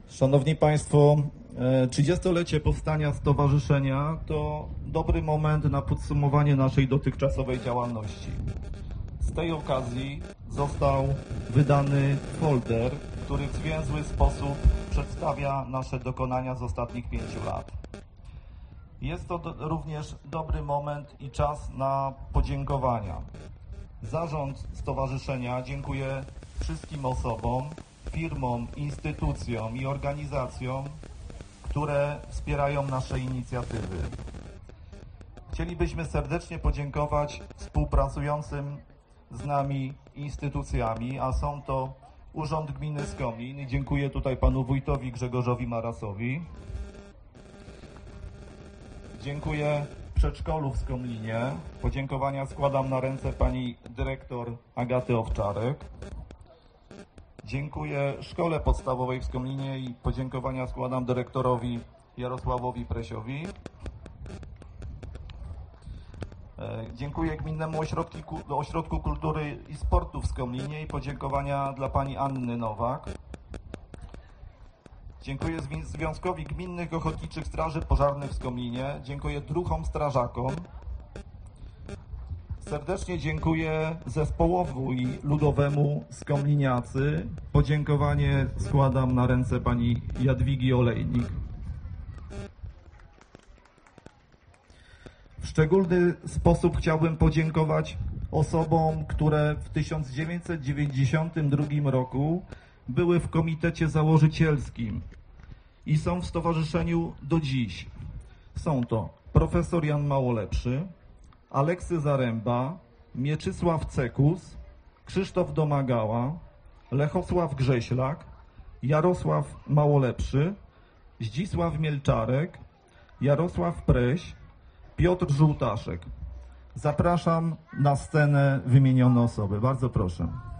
Szanowni Państwo, 30-lecie powstania stowarzyszenia to dobry moment na podsumowanie naszej dotychczasowej działalności. Z tej okazji został wydany folder, który w zwięzły sposób przedstawia nasze dokonania z ostatnich 5 lat. Jest to również dobry moment i czas na podziękowania. Zarząd stowarzyszenia dziękuję wszystkim osobom, firmom, instytucjom i organizacjom, które wspierają nasze inicjatywy. Chcielibyśmy serdecznie podziękować współpracującym z nami instytucjami, a są to Urząd Gminy Skomlin i dziękuję tutaj panu wójtowi Grzegorzowi Marasowi. Dziękuję przedszkolu w Skomlinie. Podziękowania składam na ręce pani dyrektor Agaty Owczarek. Dziękuję Szkole Podstawowej w Skomlinie i podziękowania składam dyrektorowi Jarosławowi Presiowi. Dziękuję Gminnemu Ośrodku Kultury i Sportu w Skomlinie i podziękowania dla pani Anny Nowak. Dziękuję Związkowi Gminnych Ochotniczych Straży Pożarnych w Skomlinie. Dziękuję druhom strażakom. Serdecznie dziękuję zespołowi ludowemu Skomliniacy. Podziękowanie składam na ręce pani Jadwigi Olejnik. W szczególny sposób chciałbym podziękować osobom, które w 1992 roku były w komitecie założycielskim i są w stowarzyszeniu do dziś. Są to profesor Jan Małolepszy, Aleksy Zaręba, Mieczysław Cekus, Krzysztof Domagała, Lechosław Grześlak, Jarosław Małolepszy, Zdzisław Mielczarek, Jarosław Preś, Piotr Żółtaszek. Zapraszam na scenę wymienione osoby. Bardzo proszę.